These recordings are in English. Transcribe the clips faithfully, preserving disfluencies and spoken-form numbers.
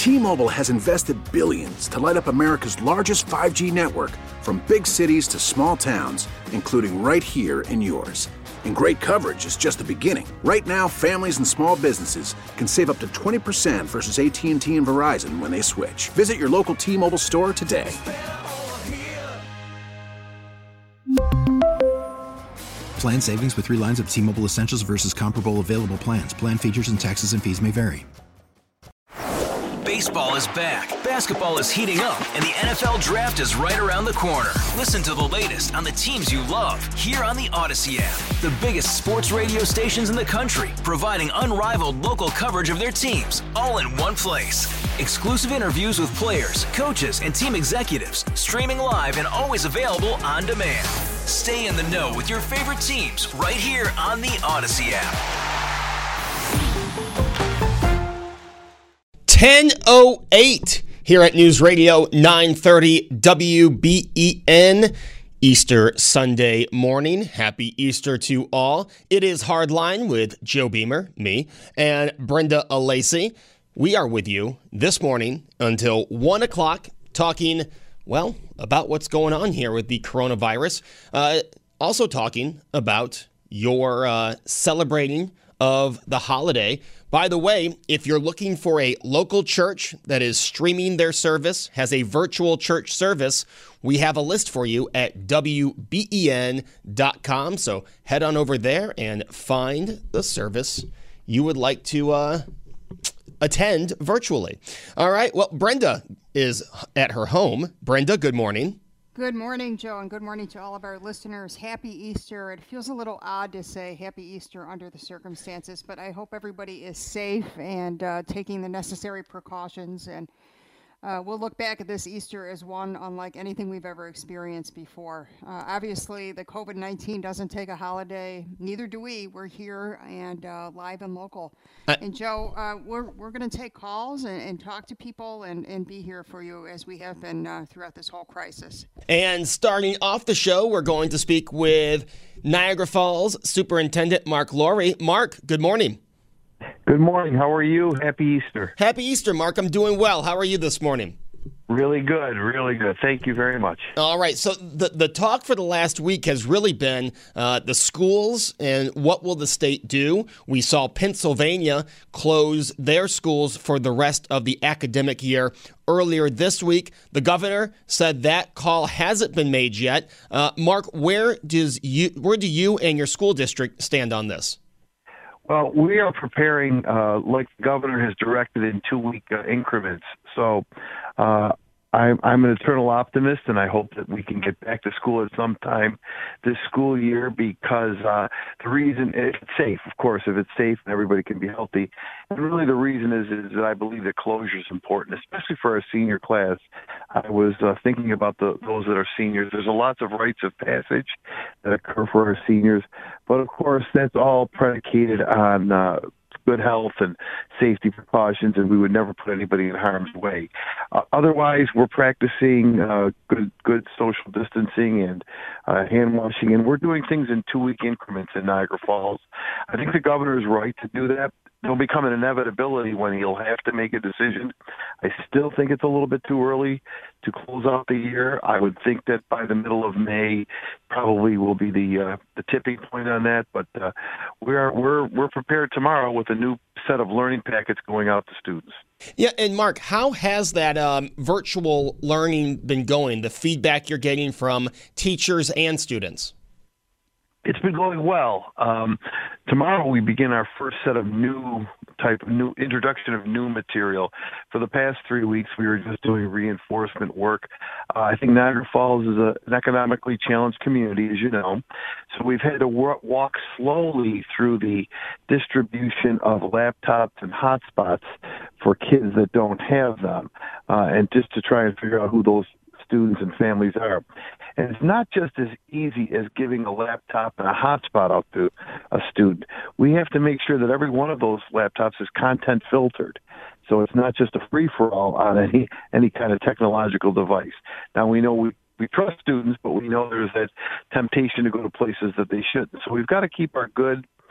T-Mobile has invested billions to light up America's largest five G network, from big cities to small towns, including right here in yours. And great coverage is just the beginning. Right now, families and small businesses can save up to twenty percent versus A T and T and Verizon when they switch. Visit your local T-Mobile store today. Plan savings with three lines of T-Mobile Essentials versus comparable available plans. Plan features and taxes and fees may vary. Baseball is back, basketball is heating up, and the N F L Draft is right around the corner. Listen to the latest on the teams you love here on the Odyssey app. The biggest sports radio stations in the country, providing unrivaled local coverage of their teams, all in one place. Exclusive interviews with players, coaches, and team executives, streaming live and always available on demand. Stay in the know with your favorite teams right here on the Odyssey app. ten oh eight here at News Radio nine thirty W B E N. Easter Sunday morning. Happy Easter to all. It is Hardline with Joe Beamer, me, and Brenda Alesi. We are with you this morning until one o'clock talking, well, about what's going on here with the coronavirus. Uh, also talking about your uh, celebrating of the holiday. By the way, if you're looking for a local church that is streaming their service, has a virtual church service, we have a list for you at W B E N dot com. So head on over there and find the service you would like to uh, attend virtually. All right. Well, Brenda is at her home. Brenda, good morning. Good morning, Joe, and good morning to all of our listeners. Happy Easter. It feels a little odd to say Happy Easter under the circumstances, but I hope everybody is safe and uh, taking the necessary precautions. And uh, we'll look back at this Easter as one unlike anything we've ever experienced before. Uh, obviously, the covid nineteen doesn't take a holiday. Neither do we. We're here and uh, live and local. Uh, and, Joe, uh, we're we're going to take calls and, and talk to people and, and be here for you as we have been uh, throughout this whole crisis. And starting off the show, we're going to speak with Niagara Falls Superintendent Mark Laurie. Mark, good morning. Good morning. How are you? Happy Easter. Happy Easter, Mark. I'm doing well. How are you this morning? Really good. Really good. Thank you very much. All right. So the, the talk for the last week has really been uh, the schools and what will the state do. We saw Pennsylvania close their schools for the rest of the academic year earlier this week. The governor said that call hasn't been made yet. Uh, Mark, where does you where do you and your school district stand on this? Well, we are preparing, uh, like the governor has directed, in two-week uh, increments. So uh, I'm, I'm an eternal optimist, and I hope that we can get back to school at some time this school year because uh, the reason, if it's safe, of course, if it's safe and everybody can be healthy. And really the reason is, is that I believe that closure is important, especially for our senior class. I was uh, thinking about the, those that are seniors. There's a lots of rites of passage that occur for our seniors. But, of course, that's all predicated on uh, good health and safety precautions, and we would never put anybody in harm's way. Uh, otherwise, we're practicing uh, good good social distancing and uh, hand washing, and we're doing things in two-week increments in Niagara Falls. I think the governor is right to do that. It'll become an inevitability when he'll have to make a decision. I still think it's a little bit too early to close out the year. I would think that by the middle of May, probably will be the uh, the tipping point on that. But uh, we're we're we're prepared tomorrow with a new set of learning packets going out to students. Yeah, and Mark, how has that um, virtual learning been going? The feedback you're getting from teachers and students? It's been going well. Um, tomorrow we begin our first set of new type of new introduction of new material. For the past three weeks, we were just doing reinforcement work. Uh, I think Niagara Falls is a, an economically challenged community, as you know. So we've had to wor- walk slowly through the distribution of laptops and hotspots for kids that don't have them, uh, and just to try and figure out who those students and families are. And it's not just as easy as giving a laptop and a hotspot out to a student. We have to make sure that every one of those laptops is content filtered. So it's not just a free-for-all on any any kind of technological device. Now, we know we, we trust students, but we know there's that temptation to go to places that they shouldn't. So we've got to keep our good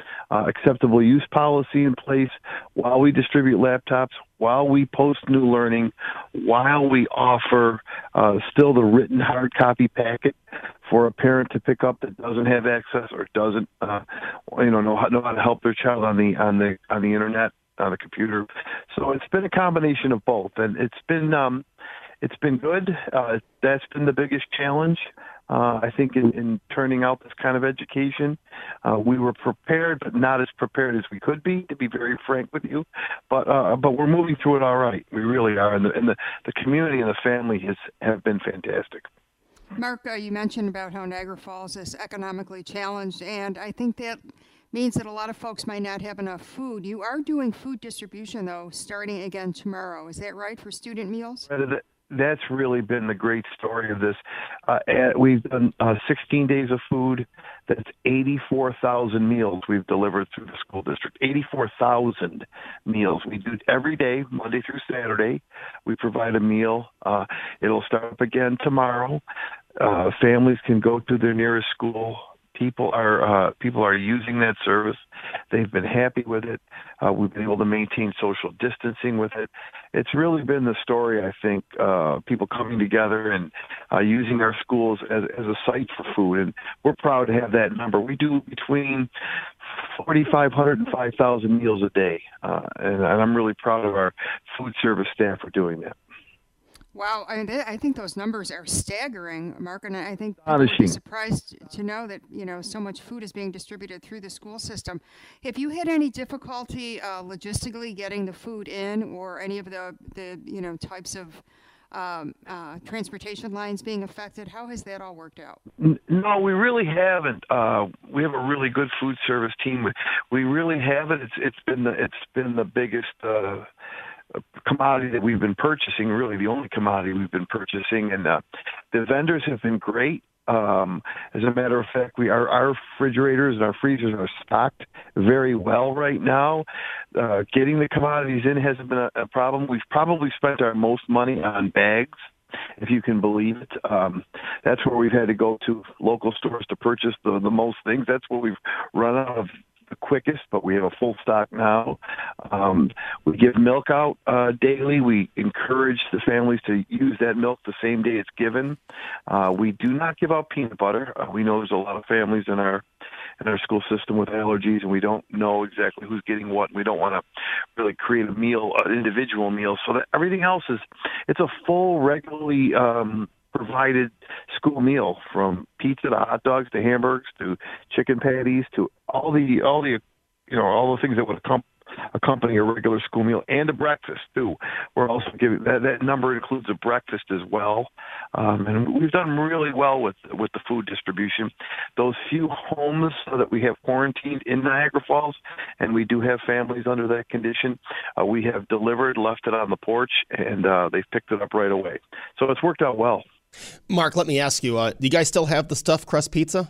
uh, acceptable use policy in place while we distribute laptops, while we post new learning, while we offer uh, still the written hard copy packet for a parent to pick up that doesn't have access or doesn't, uh, you know, know how, know how to help their child on the on the on the internet, on the computer. So it's been a combination of both, and it's been um, it's been good. Uh, that's been the biggest challenge. Uh, I think in, in turning out this kind of education, uh, we were prepared, but not as prepared as we could be, to be very frank with you. But uh, but we're moving through it all right. We really are, and the and the, the community and the family has have been fantastic. Mark, uh, you mentioned about how Niagara Falls is economically challenged, and I think that means that a lot of folks might not have enough food. You are doing food distribution, though, starting again tomorrow. Is that right, for student meals? That's really been the great story of this. Uh, we've done uh, sixteen days of food. That's eighty-four thousand meals we've delivered through the school district. eighty-four thousand meals. We do every day, Monday through Saturday. We provide a meal. Uh, it'll start up again tomorrow. Uh, families can go to their nearest school. People are uh, people are using that service. They've been happy with it. Uh, we've been able to maintain social distancing with it. It's really been the story, I think, uh, people coming together and uh, using our schools as, as a site for food. And we're proud to have that number. We do between forty-five hundred and five thousand meals a day. Uh, and, and I'm really proud of our food service staff for doing that. Wow, I, mean, I think those numbers are staggering, Mark, and I think I'm surprised to know that, you know, so much food is being distributed through the school system. Have you had any difficulty uh, logistically getting the food in, or any of the, the you know, types of um, uh, transportation lines being affected? How has that all worked out? No, we really haven't. Uh, we have a really good food service team. We really haven't. It's it's been the it's been the biggest Uh, commodity that we've been purchasing, really the only commodity we've been purchasing, and uh, the vendors have been great. Um, as a matter of fact, we our, our refrigerators and our freezers are stocked very well right now. Uh, getting the commodities in hasn't been a, a problem. We've probably spent our most money on bags, if you can believe it. Um, that's where we've had to go to local stores to purchase the, the most things. That's where we've run out of the quickest, but we have a full stock now. Um, we give milk out uh, daily. We encourage the families to use that milk the same day it's given. Uh, we do not give out peanut butter. Uh, we know there's a lot of families in our in our school system with allergies, and we don't know exactly who's getting what. We don't want to really create a meal, an individual meal. So that everything else is, it's a full, regularly um, provided school meal, from pizza to hot dogs to hamburgers to chicken patties to all the all the you know all the things that would accompany accompany a regular school meal, and a breakfast too. We're also giving that that number includes a breakfast as well, um, and we've done really well with with the food distribution. Those few homes that we have quarantined in Niagara Falls, and we do have families under that condition, uh, we have delivered, left it on the porch, and uh, they've picked it up right away. So it's worked out well. Mark, let me ask you, uh, do you guys still have the stuffed crust pizza?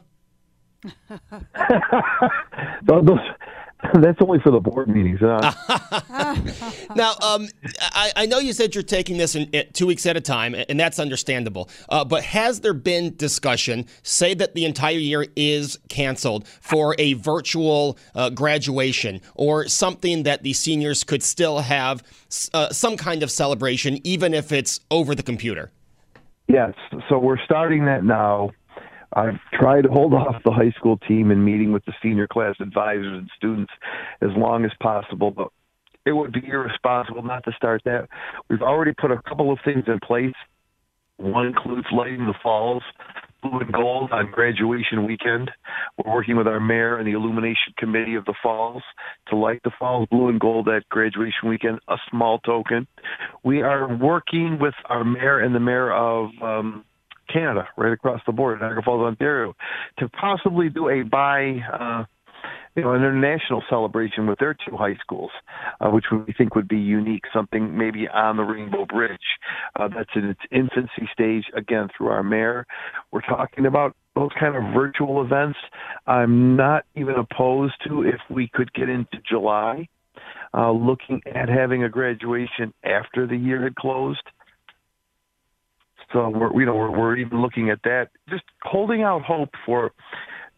Those, that's only for the board meetings. Huh? Now, um, I, I know you said you're taking this in, in two weeks at a time, and that's understandable. Uh, but has there been discussion, say that the entire year is canceled, for a virtual uh, graduation, or something that the seniors could still have uh, some kind of celebration, even if it's over the computer? Yes, so we're starting that now. I've tried to hold off the high school team in meeting with the senior class advisors and students as long as possible, but it would be irresponsible not to start that. We've already put a couple of things in place. One includes lighting the falls blue and gold on graduation weekend. We're working with our mayor and the illumination committee of the falls to light the falls blue and gold at graduation weekend, a small token. We are working with our mayor and the mayor of um, Canada, right across the border, Niagara Falls, Ontario, to possibly do a by, uh, you know, an international celebration with their two high schools, uh, which we think would be unique, something maybe on the Rainbow Bridge. Uh, that's in its infancy stage, again, through our mayor. We're talking about those kind of virtual events. I'm not even opposed to, if we could get into July, uh, looking at having a graduation after the year had closed. So we're, you know, we're, we're even looking at that, just holding out hope for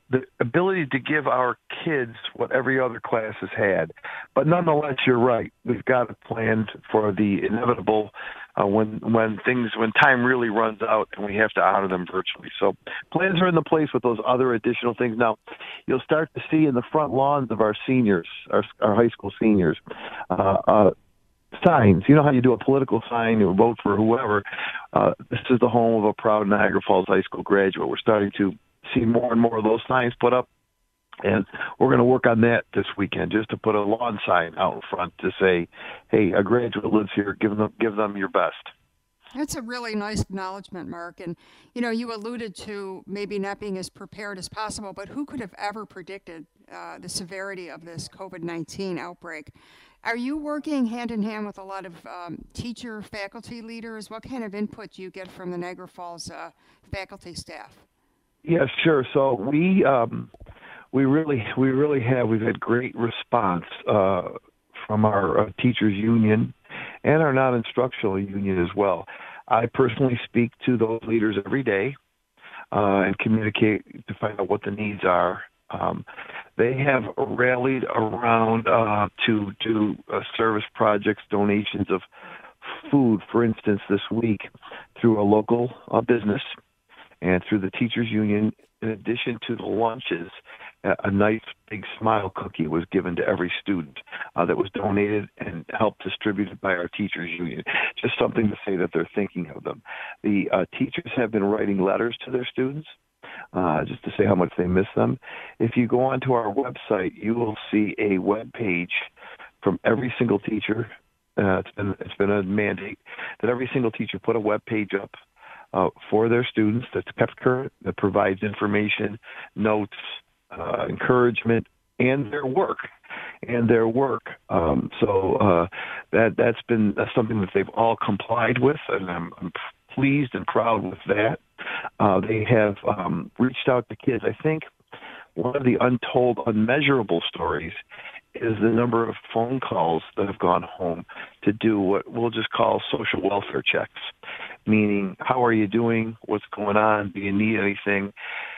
the ability to give our kids what every other class has had. But nonetheless, you're right. We've got to plan for the inevitable uh, when when things when time really runs out and we have to honor them virtually. So plans are in the place with those other additional things. Now, you'll start to see in the front lawns of our seniors, our, our high school seniors, uh, uh, signs. You know how you do a political sign, you vote for whoever. Uh, this is the home of a proud Niagara Falls High School graduate. We're starting to see more and more of those signs put up, and we're going to work on that this weekend, just to put a lawn sign out in front to say, hey, a graduate lives here, give them give them your best. That's a really nice acknowledgement, Mark. And, you know, you alluded to maybe not being as prepared as possible, but who could have ever predicted uh, the severity of this COVID nineteen outbreak? Are you working hand in hand with a lot of um, teacher, faculty leaders? What kind of input do you get from the Niagara Falls uh, faculty staff? Yeah, sure. So we um, we really we really have we've had great response uh, from our uh, teachers union and our non-instructional union as well. I personally speak to those leaders every day uh, and communicate to find out what the needs are. Um, they have rallied around uh, to do uh, service projects, donations of food, for instance, this week through a local uh, business and through the teachers union. In addition to the lunches, a nice big smile cookie was given to every student uh, that was donated and helped distributed by our teachers union. Just something to say that they're thinking of them. The uh, teachers have been writing letters to their students uh, just to say how much they miss them. If you go onto our website, you will see a web page from every single teacher. Uh, it's been it's been a mandate that every single teacher put a web page up uh, for their students that's kept current, that provides information, notes, uh, encouragement, and their work. And their work. Um, so uh, that that's been that's something that they've all complied with, and I'm, I'm pleased and proud with that. Uh, they have um, reached out to kids. I think one of the untold, unmeasurable stories is the number of phone calls that have gone home to do what we'll just call social welfare checks, meaning how are you doing, what's going on, do you need anything?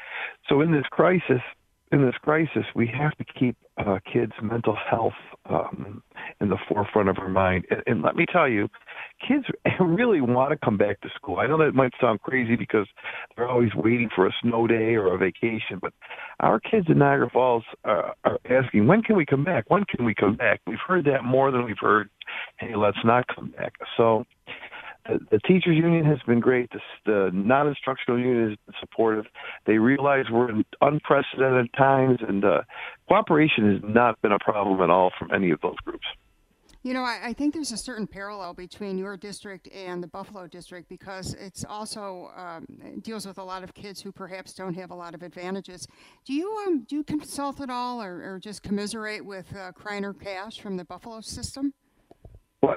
So in this crisis, in this crisis, we have to keep uh, kids' mental health um, in the forefront of our mind. And, and let me tell you, kids really want to come back to school. I know that might sound crazy because they're always waiting for a snow day or a vacation, but our kids in Niagara Falls uh, are asking, when can we come back? When can we come back? We've heard that more than we've heard, hey, let's not come back. So the, the teachers union has been great. The, the non-instructional union has been supportive. They realize we're in unprecedented times, and uh, cooperation has not been a problem at all from any of those groups. You know, I, I think there's a certain parallel between your district and the Buffalo district because it's also um, it deals with a lot of kids who perhaps don't have a lot of advantages. Do you um, do you consult at all, or, or just commiserate with uh, Kreiner Cash from the Buffalo system? Well,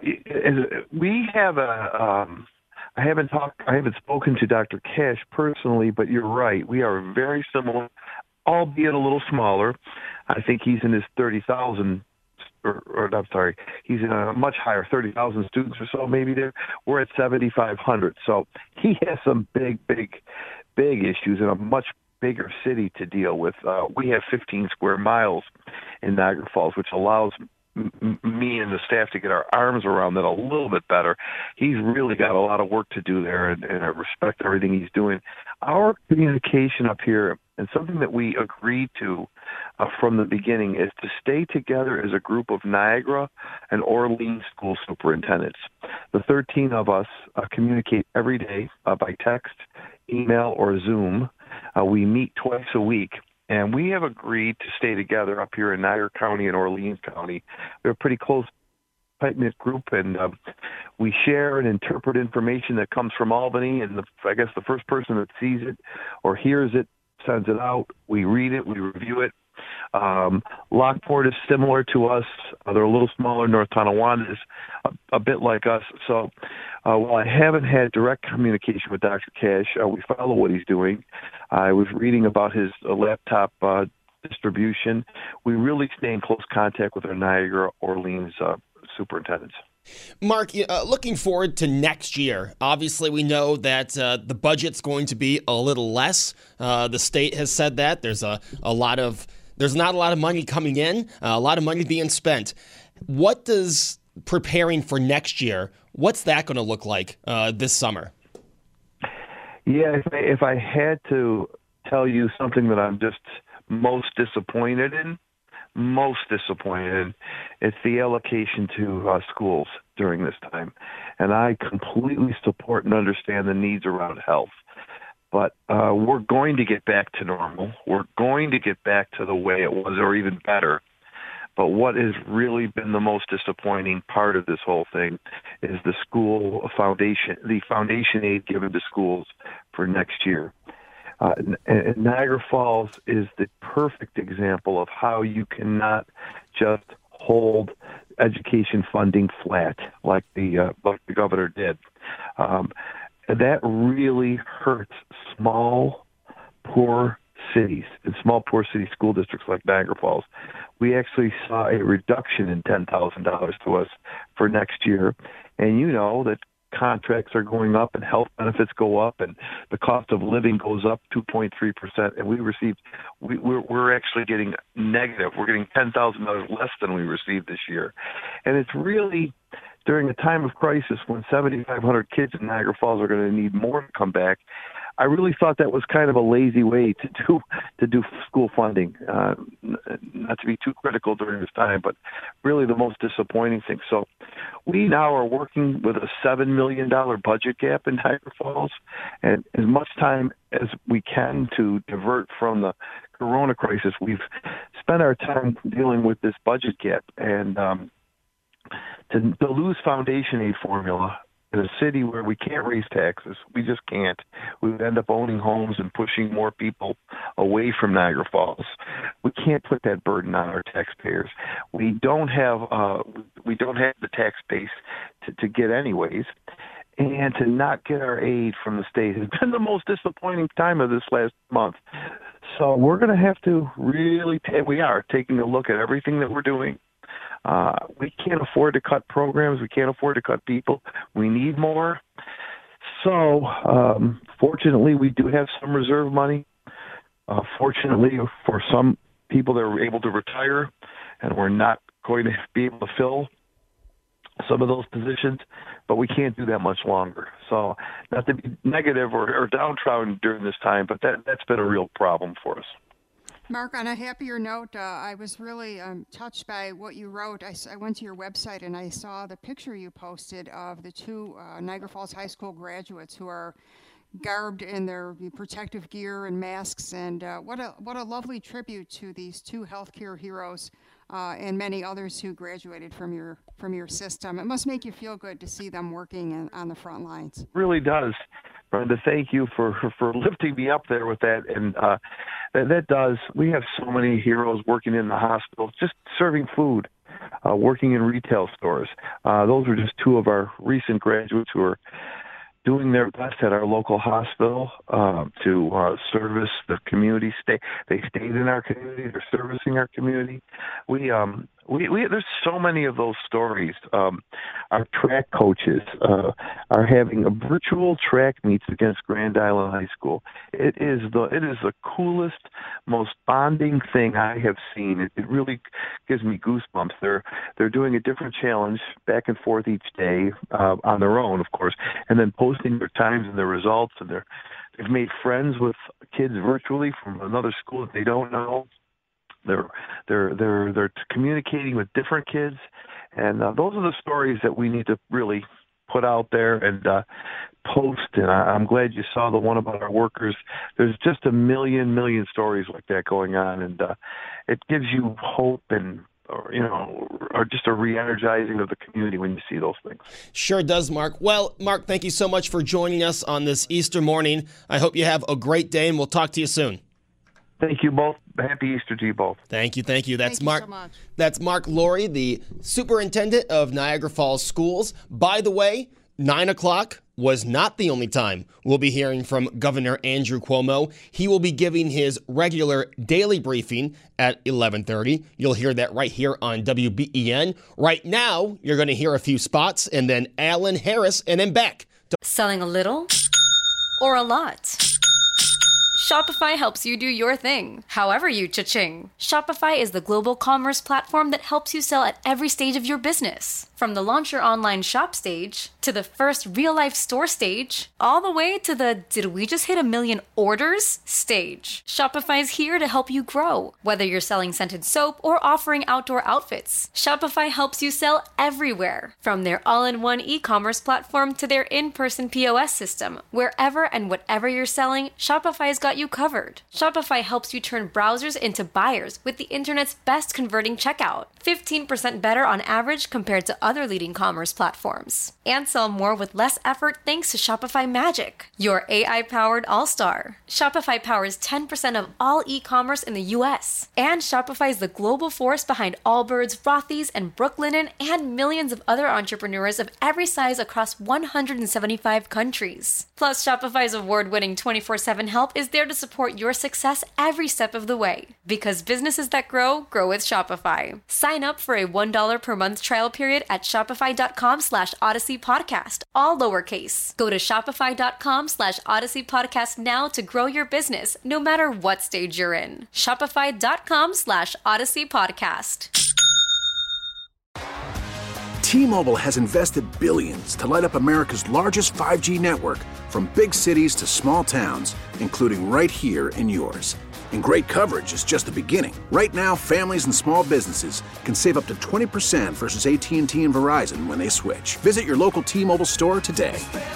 we have a. Um, I haven't talked. I haven't spoken to Doctor Cash personally, but you're right. We are very similar, albeit a little smaller. I think he's in his thirty thousand. Or, or I'm sorry, he's in a much higher, thirty thousand students or so maybe there. We're at seventy-five hundred. So he has some big, big, big issues in a much bigger city to deal with. Uh, we have fifteen square miles in Niagara Falls, which allows m- me and the staff to get our arms around that a little bit better. He's really got a lot of work to do there, and, and I respect everything he's doing. Our communication up here, and something that we agreed to uh, from the beginning, is to stay together as a group of Niagara and Orleans school superintendents. The thirteen of us uh, communicate every day uh, by text, email, or Zoom. Uh, we meet twice a week, and we have agreed to stay together up here in Niagara County and Orleans County. We're a pretty close, tight-knit group, and uh, we share and interpret information that comes from Albany, and the, I guess the first person that sees it or hears it sends it out. We read it, we review it. Um, Lockport is similar to us. Uh, they're a little smaller. North Tonawanda is a, a bit like us. So uh, while I haven't had direct communication with Doctor Cash, uh, we follow what he's doing. I was reading about his uh, laptop uh, distribution. We really stay in close contact with our Niagara Orleans uh, superintendents. Mark, uh, looking forward to next year, obviously we know that uh, the budget's going to be a little less. Uh, the state has said that. There's a, a lot of, there's not a lot of money coming in, uh, a lot of money being spent. What does preparing for next year, what's that going to look like uh, this summer? Yeah, if I, if I had to tell you something that I'm just most disappointed in, most disappointed in, it's the allocation to uh, schools during this time. And I completely support and understand the needs around health. But uh, we're going to get back to normal. We're going to get back to the way it was, or even better. But what has really been the most disappointing part of this whole thing is the school foundation, the foundation aid given to schools for next year. Uh, and Niagara Falls is the perfect example of how you cannot just hold education funding flat like the uh, like the governor did. Um, that really hurts small, poor cities and small, poor city school districts like Niagara Falls. We actually saw a reduction in ten thousand dollars to us for next year, and you know that contracts are going up and health benefits go up and the cost of living goes up two point three percent, and we received we, we're, we're actually getting negative. We're getting ten thousand dollars less than we received this year. And it's really during a time of crisis when seventy-five hundred kids in Niagara Falls are going to need more to come back. I really thought that was kind of a lazy way to do to do school funding. Uh, not to be too critical during this time, but really the most disappointing thing. So we now are working with a seven million dollars budget gap in Niagara Falls, and as much time as we can to divert from the corona crisis, we've spent our time dealing with this budget gap. And um, to, to lose foundation aid formula in a city where we can't raise taxes, we just can't. We would end up owning homes and pushing more people away from Niagara Falls. We can't put that burden on our taxpayers. We don't have uh, we don't have the tax base to, to get anyways, and to not get our aid from the state has been the most disappointing time of this last month. So we're going to have to really ta- we are taking a look at everything that we're doing. Uh, we can't afford to cut programs. We can't afford to cut people. We need more. So, um, fortunately, we do have some reserve money. Uh, fortunately, for some people that are able to retire, and we're not going to be able to fill some of those positions, but we can't do that much longer. So, not to be negative or, or downtrodden during this time, but that, that's been a real problem for us. Mark, on a happier note, uh, I was really um, touched by what you wrote. I, I went to your website and I saw the picture you posted of the two uh, Niagara Falls High School graduates who are garbed in their protective gear and masks. And uh, what a what a lovely tribute to these two healthcare heroes uh, and many others who graduated from your from your system. It must make you feel good to see them working in, on the front lines. It really does. Brenda, thank you for, for lifting me up there with that. And uh, that, that does. We have so many heroes working in the hospital, just serving food, uh, working in retail stores. Uh, those were just two of our recent graduates who are doing their best at our local hospital uh, to uh, service the community. Stay, they stayed in our community. They're servicing our community. We um we, we there's so many of those stories. Um, our track coaches uh, are having a virtual track meets against Grand Island High School. It is the it is the coolest, most bonding thing I have seen. It, it really gives me goosebumps. They're they're doing a different challenge back and forth each day uh, on their own, of course, and then posting their times and their results. And they're they've made friends with kids virtually from another school that they don't know. They're they're they're they're communicating with different kids, and uh, those are the stories that we need to really put out there and uh, post. And I, I'm glad you saw the one about our workers. There's just a million million stories like that going on, and uh, it gives you hope and or, you know, or just a re-energizing of the community when you see those things. Sure does, Mark. Well, Mark, thank you so much for joining us on this Easter morning. I hope you have a great day, and we'll talk to you soon. Thank you both. Happy Easter to you both. Thank you, thank you. That's thank Mark. You so much. That's Mark Laurie, the superintendent of Niagara Falls Schools. By the way, nine o'clock, was not the only time we'll be hearing from Governor Andrew Cuomo. He will be giving his regular daily briefing at eleven thirty. You'll hear that right here on W B E N. Right now, you're going to hear a few spots, and then Alan Harris, and then back. To- Selling a little or a lot? Shopify helps you do your thing, however you cha-ching. Shopify is the global commerce platform that helps you sell at every stage of your business. From the launch your online shop stage, to the first real-life store stage, all the way to the did we just hit a million orders stage. Shopify's here to help you grow. Whether you're selling scented soap or offering outdoor outfits, Shopify helps you sell everywhere. From their all-in-one e-commerce platform to their in-person P O S system, wherever and whatever you're selling, Shopify's got you covered. Shopify helps you turn browsers into buyers with the internet's best converting checkout. fifteen percent better on average compared to other leading commerce platforms. And sell more with less effort thanks to Shopify Magic, your A I-powered all-star. Shopify powers ten percent of all e-commerce in the U S. And Shopify is the global force behind Allbirds, Rothy's, and Brooklinen, and millions of other entrepreneurs of every size across one hundred seventy-five countries. Plus, Shopify's award-winning twenty-four seven help is there to support your success every step of the way. Because businesses that grow, grow with Shopify. Sign up for a one dollar per month trial period at shopify.com slash Odyssey Podcast, all lowercase. Go to shopify.com slash Odyssey Podcast now to grow your business, no matter what stage you're in. Shopify.com slash Odyssey Podcast. T-Mobile has invested billions to light up America's largest five G network, from big cities to small towns, including right here in yours. And great coverage is just the beginning. Right now, families and small businesses can save up to twenty percent versus A T and T and Verizon when they switch. Visit your local T-Mobile store today.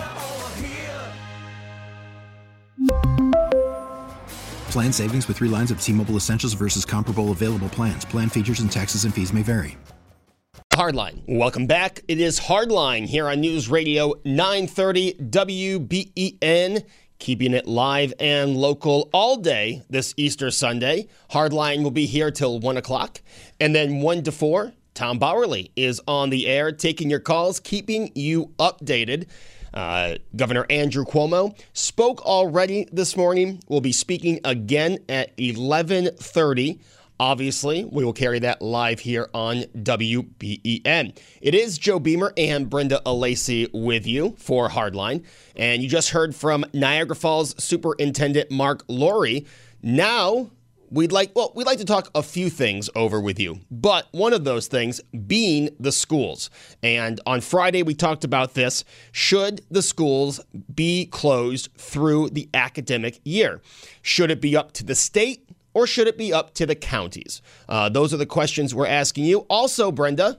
Plan savings with three lines of T-Mobile Essentials versus comparable available plans. Plan features and taxes and fees may vary. Hardline. Welcome back. It is Hardline here on News Radio nine thirty W B E N. Keeping it live and local all day this Easter Sunday. Hardline will be here till one o'clock. And then one to four, Tom Bowerly is on the air taking your calls, keeping you updated. Uh, Governor Andrew Cuomo spoke already this morning. Will be speaking again at eleven thirty. Obviously, we will carry that live here on W B E N. It is Joe Beamer and Brenda Alesi with you for Hardline. And you just heard from Niagara Falls Superintendent Mark Laurie. Now, we'd like, well, we'd like to talk a few things over with you. But one of those things being the schools. And on Friday, we talked about this. Should the schools be closed through the academic year? Should it be up to the state? Or should it be up to the counties? Uh, those are the questions we're asking you. Also, Brenda,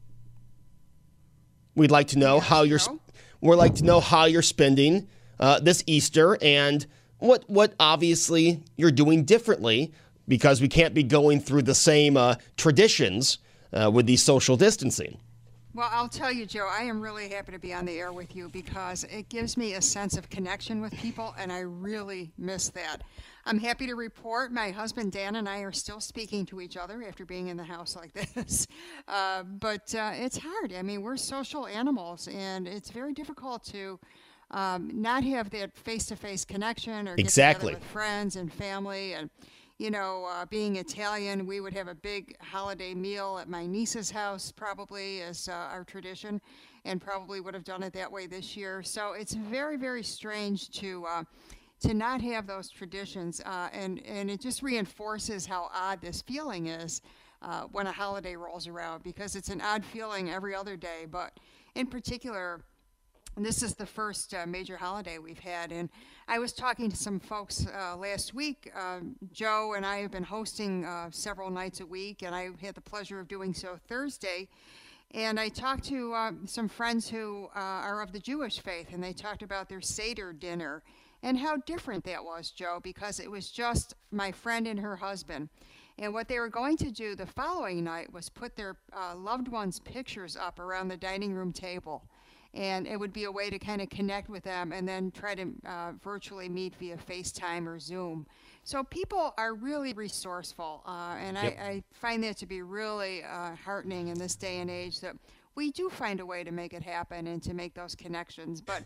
we'd like to know how you're. We'd like to know how you're spending uh, this Easter and what what obviously you're doing differently, because we can't be going through the same uh, traditions uh, with the social distancing. Well, I'll tell you, Joe, I am really happy to be on the air with you because it gives me a sense of connection with people, and I really miss that. I'm happy to report my husband Dan and I are still speaking to each other after being in the house like this. Uh, but uh, it's hard. I mean, we're social animals, and it's very difficult to um, not have that face-to-face connection or get exactly. together with friends and family. And, you know, uh, being Italian, we would have a big holiday meal at my niece's house probably as uh, our tradition, and probably would have done it that way this year. So it's very, very strange to... Uh, to not have those traditions, uh, and, and it just reinforces how odd this feeling is uh, when a holiday rolls around, because it's an odd feeling every other day, but in particular, this is the first uh, major holiday we've had. And I was talking to some folks uh, last week. Uh, Joe and I have been hosting uh, several nights a week, and I had the pleasure of doing so Thursday. And I talked to uh, some friends who uh, are of the Jewish faith, and they talked about their Seder dinner and how different that was, Joe, because it was just my friend and her husband. And what they were going to do the following night was put their uh, loved ones' pictures up around the dining room table. And it would be a way to kind of connect with them and then try to uh, virtually meet via FaceTime or Zoom. So people are really resourceful, uh, and yep. I, I find that to be really uh, heartening in this day and age, that we do find a way to make it happen and to make those connections. But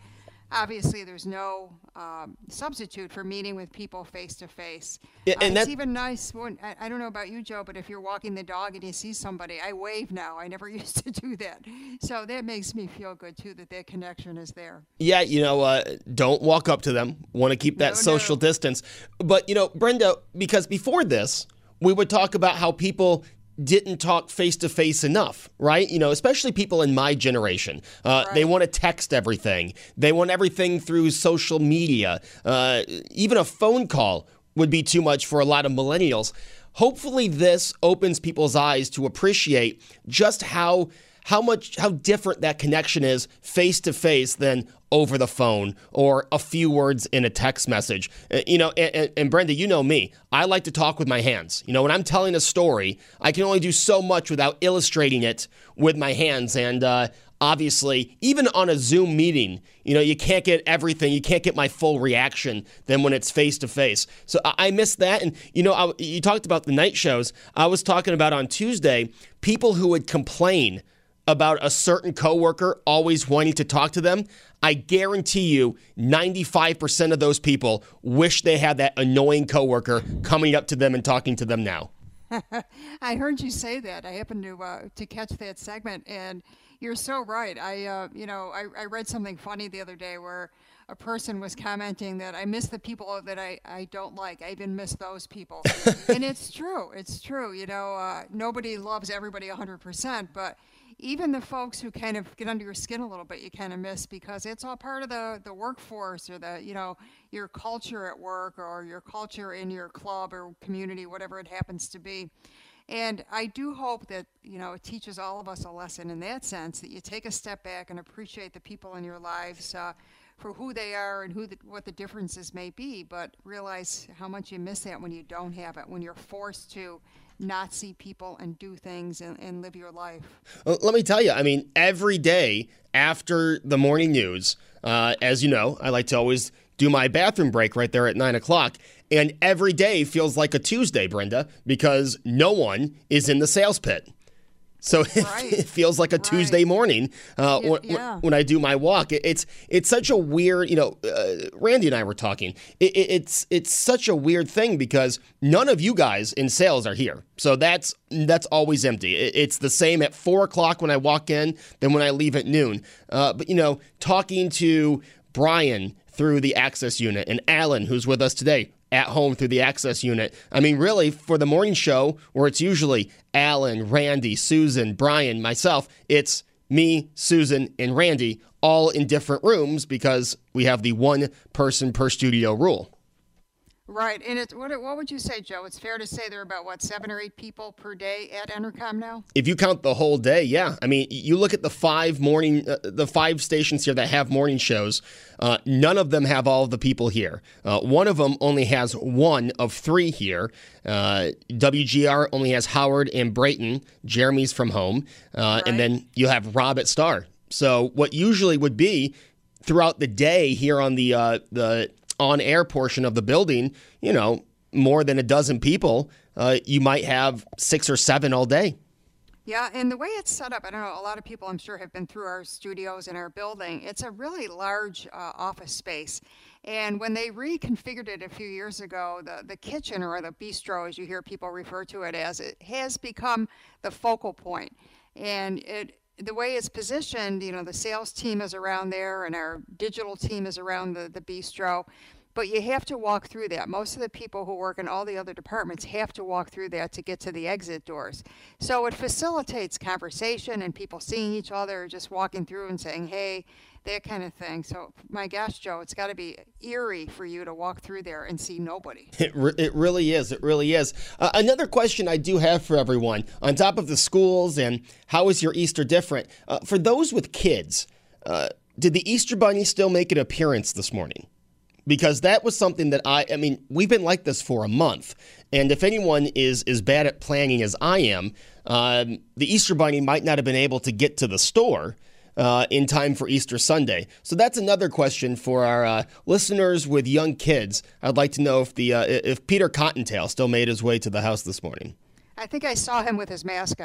obviously there's no um, substitute for meeting with people face to face. Yeah, Uh, and It's that, even nice when, I, I don't know about you, Joe, but if you're walking the dog and you see somebody, I wave now. I never used to do that. So that makes me feel good, too, that that connection is there. yeah, you know, uh, don't walk up to them. Want to keep that No, social no. distance. But, you know, Brenda, because before this, we would talk about how people didn't talk face-to-face enough, right? You know, especially people in my generation. Uh, They Right. want to text everything. They want everything through social media. Uh, even a phone call would be too much for a lot of millennials. Hopefully this opens people's eyes to appreciate just how how much how different that connection is face-to-face than over the phone or a few words in a text message. Uh, you know, and, and, and Brenda, you know me. I like to talk with my hands. You know, when I'm telling a story, I can only do so much without illustrating it with my hands. And uh, obviously, even on a Zoom meeting, you know, you can't get everything. You can't get my full reaction than when it's face-to-face. So I, I miss that. And, you know, I, you talked about the night shows. I was talking about on Tuesday, people who would complain about a certain coworker always wanting to talk to them. I guarantee you ninety-five percent of those people wish they had that annoying coworker coming up to them and talking to them now. I heard you say that. I happened to uh, to catch that segment, and you're so right. I, uh, you know, I, I read something funny the other day where a person was commenting that I miss the people that I, I don't like. I even miss those people. And it's true. It's true. You know, uh, nobody loves everybody one hundred percent, but even the folks who kind of get under your skin a little bit, you kind of miss because it's all part of the, the workforce or the, you know, your culture at work or your culture in your club or community, whatever it happens to be. And I do hope that, you know, it teaches all of us a lesson in that sense, that you take a step back and appreciate the people in your lives uh, for who they are and who the, what the differences may be, but realize how much you miss that when you don't have it, when you're forced to not see people and do things and, and live your life. Well, let me tell you, I mean, every day after the morning news, uh, as you know, I like to always do my bathroom break right there at nine o'clock. And every day feels like a Tuesday, Brenda, because no one is in the sales pit. So Right. it feels like a Right. Tuesday morning uh, Yeah, when, yeah. when I do my walk. It, it's it's such a weird, you know, uh, Randy and I were talking. It, it, it's it's such a weird thing because none of you guys in sales are here. So that's that's always empty. It, it's the same at four o'clock when I walk in than when I leave at noon. Uh, but, you know, talking to Brian through the Access unit and Alan, who's with us today, at home through the Access unit. I mean, really, for the morning show, where it's usually Alan, Randy, Susan, Brian, myself, it's me, Susan, and Randy, all in different rooms because we have the one person per studio rule. Right. And it's, what, what would you say, Joe? It's fair to say there are about, what, seven or eight people per day at Entercom now? If you count the whole day, yeah. I mean, you look at the five morning, uh, the five stations here that have morning shows. Uh, none of them have all of the people here. Uh, one of them only has one of three here. Uh, W G R only has Howard and Brayton. Jeremy's from home, uh, and Right. then you have Rob at Star. So what usually would be throughout the day here on the uh, the on-air portion of the building, you know, more than a dozen people, uh, you might have six or seven all day. Yeah, and the way it's set up, I don't know, a lot of people I'm sure have been through our studios and our building. It's a really large uh, office space. And when they reconfigured it a few years ago, the, the kitchen or the bistro, as you hear people refer to it as, it has become the focal point. And it the way it's positioned, you know, the sales team is around there and our digital team is around the, the bistro. But you have to walk through that. Most of the people who work in all the other departments have to walk through that to get to the exit doors. So it facilitates conversation and people seeing each other, just walking through and saying, hey, that kind of thing. So my gosh, Joe, it's got to be eerie for you to walk through there and see nobody. It, re- it really is. It really is. Uh, another question I do have for everyone, on top of the schools and how is your Easter different, uh, for those with kids, uh, did the Easter Bunny still make an appearance this morning? Because that was something that I, I mean, we've been like this for a month. And if anyone is as bad at planning as I am, um, the Easter Bunny might not have been able to get to the store uh, in time for Easter Sunday. So that's another question for our uh, listeners with young kids. I'd like to know if the uh, if Peter Cottontail still made his way to the house this morning. I think I saw him with his mask on.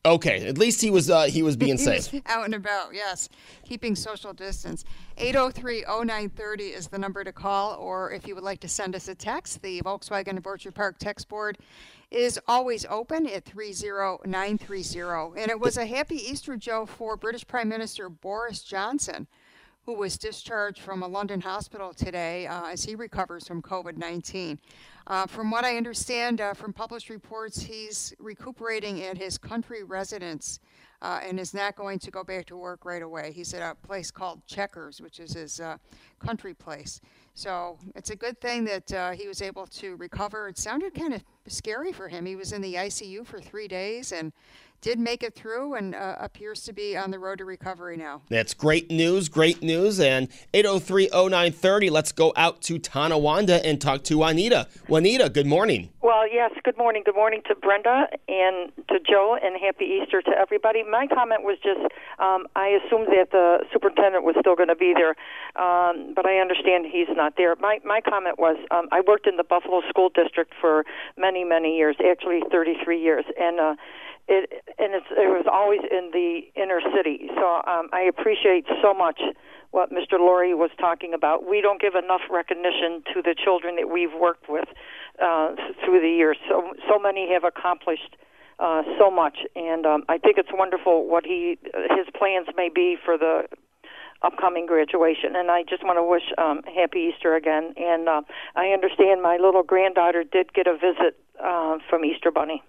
Okay, at least he was uh, he was being he safe. Was out and about, yes, keeping social distance. eight oh three oh nine thirty is the number to call, or if you would like to send us a text, the Volkswagen of Orchard Park text board is always open at three oh nine three oh. And it was a happy Easter, Joe, for British Prime Minister Boris Johnson, who was discharged from a London hospital today uh, as he recovers from covid nineteen. Uh, from what I understand uh, from published reports, he's recuperating at his country residence uh, and is not going to go back to work right away. He's at a place called Checkers, which is his uh, country place. So it's a good thing that uh, he was able to recover. It sounded kind of scary for him. He was in the I C U for three days and did make it through and uh, appears to be on the road to recovery now. That's great news, great news. And eight oh three oh nine thirty, let's go out to Tonawanda and talk to Juanita. Juanita, good morning. Well, yes, good morning. Good morning to Brenda and to Joe, and happy Easter to everybody. My comment was just, um, I assumed that the superintendent was still going to be there, um, but I understand he's not there. My my comment was, um, I worked in the Buffalo School District for many, many years, actually thirty-three years, and uh, It, and it's, it was always in the inner city. So um, I appreciate so much what Mister Laurie was talking about. We don't give enough recognition to the children that we've worked with uh, through the years. So so many have accomplished uh, so much, and um, I think it's wonderful what he his plans may be for the upcoming graduation. And I just want to wish um, happy Easter again. And uh, I understand my little granddaughter did get a visit uh, from Easter Bunny.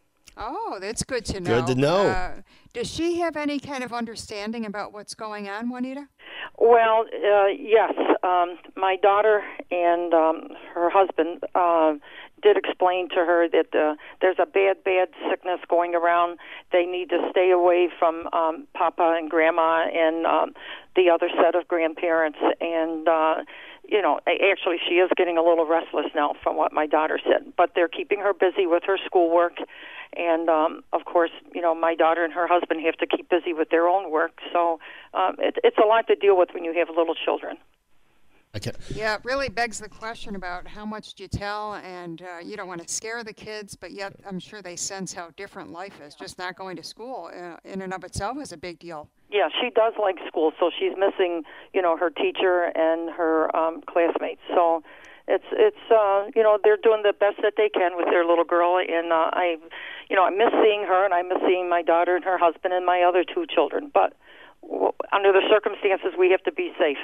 Oh, that's good to know. Good to know. Uh, does she have any kind of understanding about what's going on, Juanita? Well, uh, yes. Um, my daughter and um, her husband uh, did explain to her that uh, there's a bad, bad sickness going around. They need to stay away from um, Papa and Grandma and um, the other set of grandparents. And, uh, you know, actually she is getting a little restless now from what my daughter said. But they're keeping her busy with her schoolwork. And, um, of course, you know, my daughter and her husband have to keep busy with their own work. So um, it, it's a lot to deal with when you have little children. Okay. Yeah, it really begs the question about how much do you tell, and uh, you don't want to scare the kids, but yet I'm sure they sense how different life is. Just not going to school uh, in and of itself is a big deal. Yeah, she does like school, so she's missing, you know, her teacher and her um, classmates. So it's it's uh, you know, they're doing the best that they can with their little girl, and uh, I, you know, I miss seeing her, and I miss seeing my daughter and her husband and my other two children. But w- under the circumstances, we have to be safe.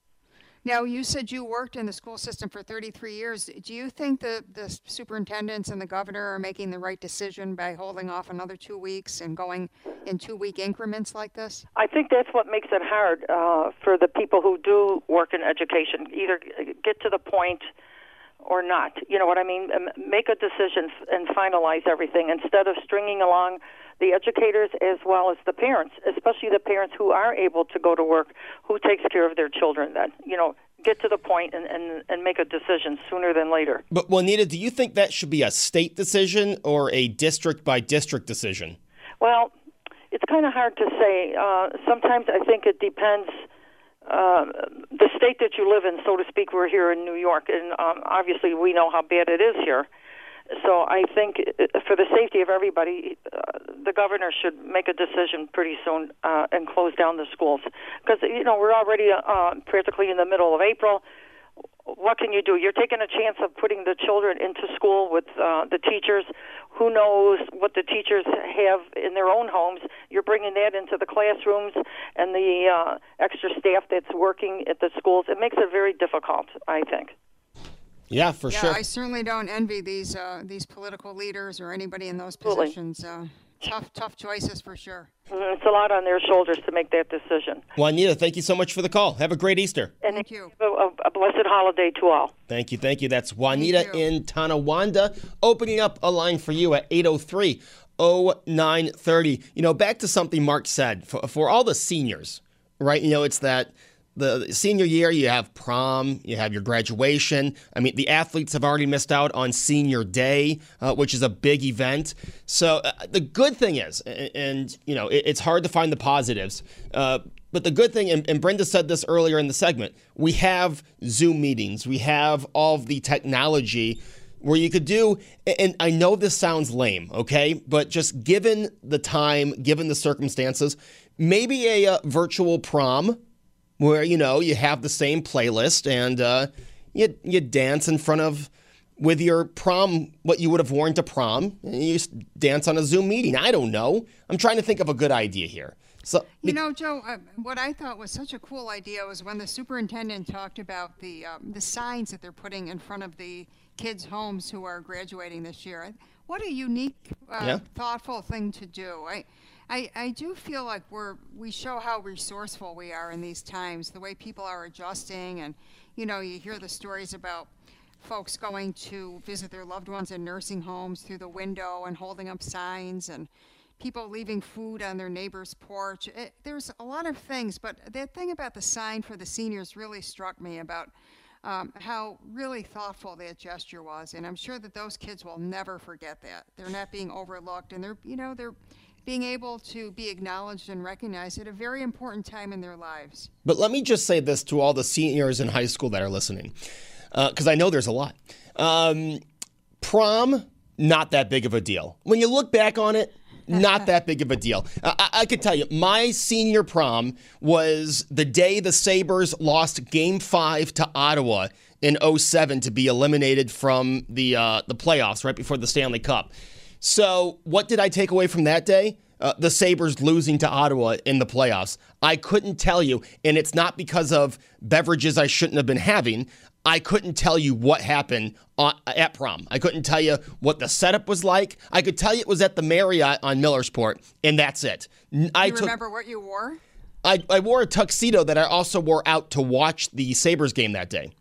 Now, you said you worked in the school system for thirty-three years. Do you think the, the superintendents and the governor are making the right decision by holding off another two weeks and going in two-week increments like this? I think that's what makes it hard uh, for the people who do work in education, either get to the point or not. You know what I mean? Make a decision and finalize everything instead of stringing along the educators as well as the parents, especially the parents who are able to go to work, who takes care of their children then. You know, get to the point and, and, and make a decision sooner than later. But, Juanita, do you think that should be a state decision or a district-by-district decision? Well, it's kind of hard to say. Uh, sometimes I think it depends uh, the state that you live in, so to speak. We're here in New York, and um, obviously we know how bad it is here. So I think for the safety of everybody, uh, the governor should make a decision pretty soon uh, and close down the schools. Because, you know, we're already uh, practically in the middle of April. What can you do? You're taking a chance of putting the children into school with uh, the teachers. Who knows what the teachers have in their own homes? You're bringing that into the classrooms and the uh, extra staff that's working at the schools. It makes it very difficult, I think. Yeah, for yeah, sure. I certainly don't envy these uh, these political leaders or anybody in those positions. Uh, tough, tough choices for sure. It's a lot on their shoulders to make that decision. Juanita, thank you so much for the call. Have a great Easter. And thank you. A, a blessed holiday to all. Thank you, thank you. That's Juanita in Tonawanda, opening up a line for you at eight oh three oh nine thirty. You know, back to something Mark said, for, for all the seniors, right? You know, it's that the senior year, you have prom, you have your graduation. I mean, the athletes have already missed out on senior day, uh, which is a big event. So uh, the good thing is, and, and you know, it, it's hard to find the positives, uh, but the good thing, and, and Brenda said this earlier in the segment, we have Zoom meetings, we have all of the technology where you could do, and I know this sounds lame, okay, but just given the time, given the circumstances, maybe a, a virtual prom where, you know, you have the same playlist and uh, you, you dance in front of, with your prom, what you would have worn to prom, and you just dance on a Zoom meeting. I don't know. I'm trying to think of a good idea here. So, you know, Joe, uh, what I thought was such a cool idea was when the superintendent talked about the um, the signs that they're putting in front of the kids' homes who are graduating this year. What a unique, uh, yeah. thoughtful thing to do. I, I, I do feel like we're we show how resourceful we are in these times. The way people are adjusting, and you know, you hear the stories about folks going to visit their loved ones in nursing homes through the window and holding up signs, and people leaving food on their neighbor's porch. It, there's a lot of things, but that thing about the sign for the seniors really struck me about um, how really thoughtful that gesture was, and I'm sure that those kids will never forget that. They're not being overlooked, and they're, you know, they're being able to be acknowledged and recognized at a very important time in their lives. But let me just say this to all the seniors in high school that are listening, because uh, I know there's a lot. Um, prom, not that big of a deal. When you look back on it, not that big of a deal. I, I could tell you, my senior prom was the day the Sabres lost Game Five to Ottawa in oh seven to be eliminated from the uh, the playoffs right before the Stanley Cup. So, what did I take away from that day? Uh, the Sabres losing to Ottawa in the playoffs. I couldn't tell you, and it's not because of beverages I shouldn't have been having. I couldn't tell you what happened on, at prom. I couldn't tell you what the setup was like. I could tell you it was at the Marriott on Millersport, and that's it. I you took, remember what you wore? I, I wore a tuxedo that I also wore out to watch the Sabres game that day.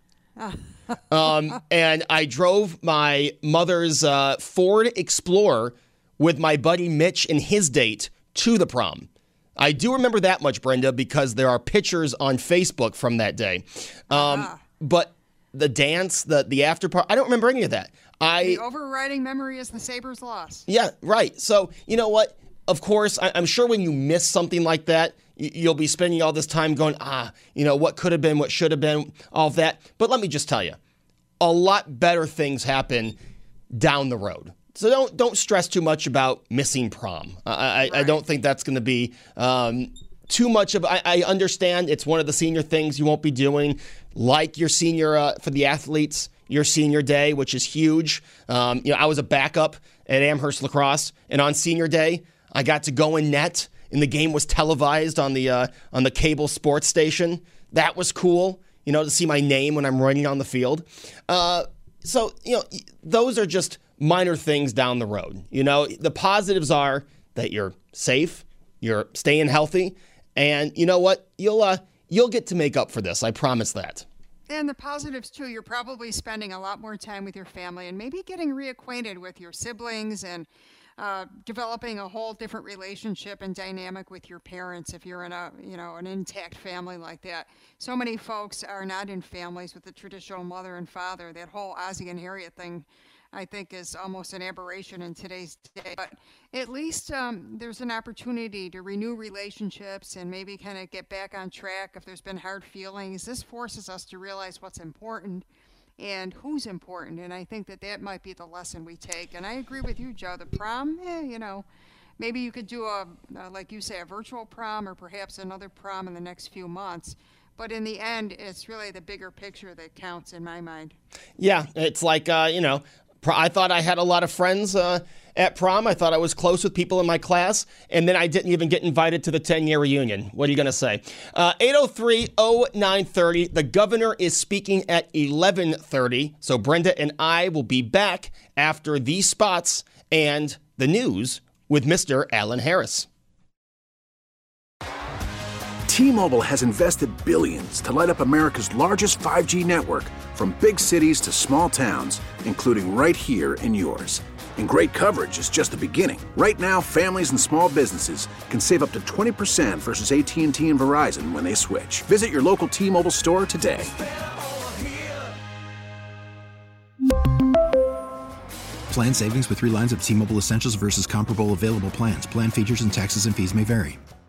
um, and I drove my mother's uh, Ford Explorer with my buddy Mitch and his date to the prom. I do remember that much, Brenda, because there are pictures on Facebook from that day. Um, uh-huh. But the dance, the the after party, I don't remember any of that. I The overriding memory is the Sabres loss. Yeah, right. So, you know what? Of course, I, I'm sure when you miss something like that, you, you'll be spending all this time going, ah, you know, what could have been, what should have been, all of that. But let me just tell you, a lot better things happen down the road. So don't don't stress too much about missing prom. I, I, right. I don't think that's going to be um, too much of. I, I understand it's one of the senior things you won't be doing, like your senior uh, for the athletes, your senior day, which is huge. Um, you know, I was a backup at Amherst Lacrosse, and on senior day, I got to go in net, and the game was televised on the uh, on the cable sports station. That was cool, you know, to see my name when I'm running on the field. Uh, so you know, those are just minor things down the road. You know, the positives are that you're safe, you're staying healthy, and you know what? You'll uh, you'll get to make up for this. I promise that. And the positives too, you're probably spending a lot more time with your family and maybe getting reacquainted with your siblings and uh, developing a whole different relationship and dynamic with your parents if you're in a, you know, an intact family like that. So many folks are not in families with the traditional mother and father. That whole Ozzie and Harriet thing, I think, is almost an aberration in today's day. But at least um, there's an opportunity to renew relationships and maybe kind of get back on track if there's been hard feelings. This forces us to realize what's important and who's important. And I think that that might be the lesson we take. And I agree with you, Joe. The prom, eh, you know, maybe you could do a, uh, like you say, a virtual prom or perhaps another prom in the next few months. But in the end, it's really the bigger picture that counts in my mind. Yeah, it's like, uh, you know, I thought I had a lot of friends uh, at prom. I thought I was close with people in my class, and then I didn't even get invited to the ten-year reunion. What are you going to say? Uh, eight oh three oh nine thirty. The governor is speaking at eleven thirty, so Brenda and I will be back after these spots and the news with Mister Alan Harris. T-Mobile has invested billions to light up America's largest five G network, from big cities to small towns, including right here in yours. And great coverage is just the beginning. Right now, families and small businesses can save up to twenty percent versus A T and T and Verizon when they switch. Visit your local T-Mobile store today. Plan savings with three lines of T-Mobile Essentials versus comparable available plans. Plan features and taxes and fees may vary.